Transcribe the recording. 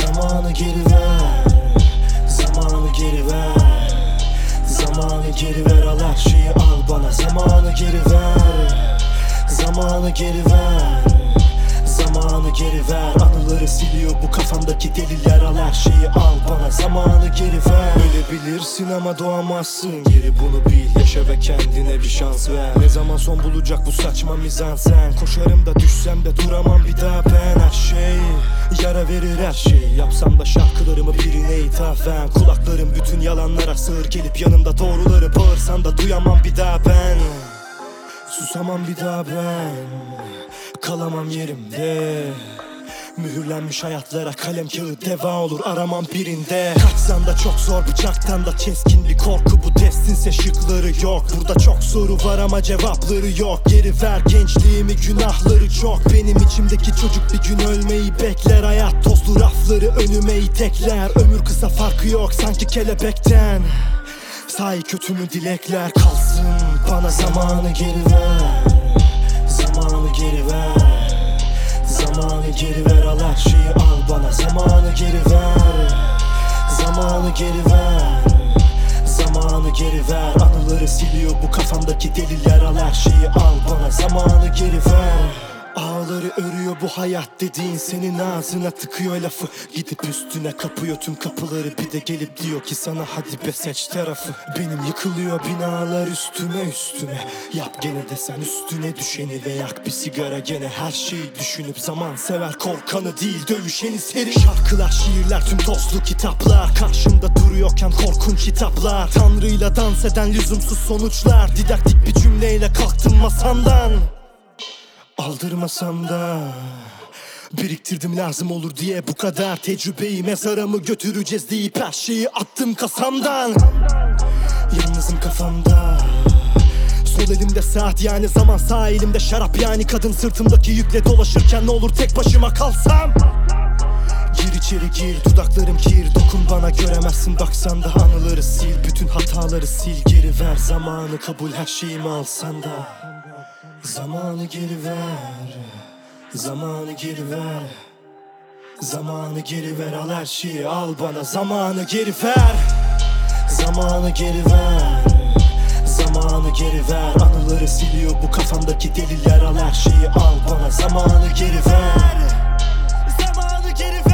Zamanı geri ver, zamanı geri ver. Zamanı geri ver, al her şeyi al bana. Zamanı geri ver, zamanı geri ver. Zamanı geri ver, anıları siliyor bu kafamdaki deliler. Al her şeyi al bana, zamanı geri ver. Ölebilirsin ama doğamazsın geri, bunu bil. Yaşa ve kendine bir şans ver. Ne zaman son bulacak bu saçma mizansen? Koşarım da düşsem de duramam bir daha ben. Her şey yara verir, her şey yapsam da şarkılarımı birine ithafen. Kulaklarım bütün yalanlara sığır, gelip yanımda doğruları bağırsan da duyamam bir daha ben. Susamam bir daha ben, kalamam yerimde. Mühürlenmiş hayatlara kalem kağıt deva olur, aramam birinde. Kaçsan da çok zor, bıçaktan da keskin bir korku. Bu destinse şıkları yok. Burada çok soru var ama cevapları yok. Geri ver gençliğimi, günahları çok. Benim içimdeki çocuk bir gün ölmeyi bekler. Hayat tozlu rafları önüme itekler. Ömür kısa, farkı yok sanki kelebekten. Sahi kötü mü dilekler, kalsın bana. Zamanı geri ver, zamanı geri ver. Zamanı geri ver, al her şeyi al bana. Zamanı geri ver, zamanı geri ver. Zamanı geri ver, anıları siliyor bu kafamdaki deliler. Al her şeyi al bana, zamanı geri ver. Ağları örüyor bu hayat dediğin, senin ağzına tıkıyor lafı. Gidip üstüne kapıyor tüm kapıları, bir de gelip diyor ki sana hadi be seç tarafı. Benim yıkılıyor binalar üstüme üstüme. Yap gene de sen üstüne düşeni ve yak bir sigara gene. Her şeyi düşünüp zaman sever korkanı değil dövüşeni seri. Şarkılar, şiirler, tüm tozlu kitaplar. Karşımda duruyorken korkunç hitaplar. Tanrıyla dans eden lüzumsuz sonuçlar. Didaktik bir cümleyle kalktım masamdan. Aldırmasam da biriktirdim lazım olur diye bu kadar tecrübeyi. Mezara mı götüreceğiz deyip her şeyi attım kasamdan. Yalnızım kafamda, sol elimde saat yani zaman, sağ elimde şarap yani kadın. Sırtımdaki yükle dolaşırken ne olur tek başıma kalsam. Gir içeri gir, dudaklarım kir, dokun bana göremezsin baksan da. Anıları sil, bütün hataları sil, geri ver. Zamanı kabul, her şeyimi alsan da. Zamanı geri ver, zamanı geri ver. Zamanı geri ver, al her şeyi al bana. Zamanı geri ver, zamanı geri ver. Zamanı geri ver, anıları siliyor bu kafamdaki deliler. Al her şeyi al bana. Zamanı geri ver, zamanı geri ver.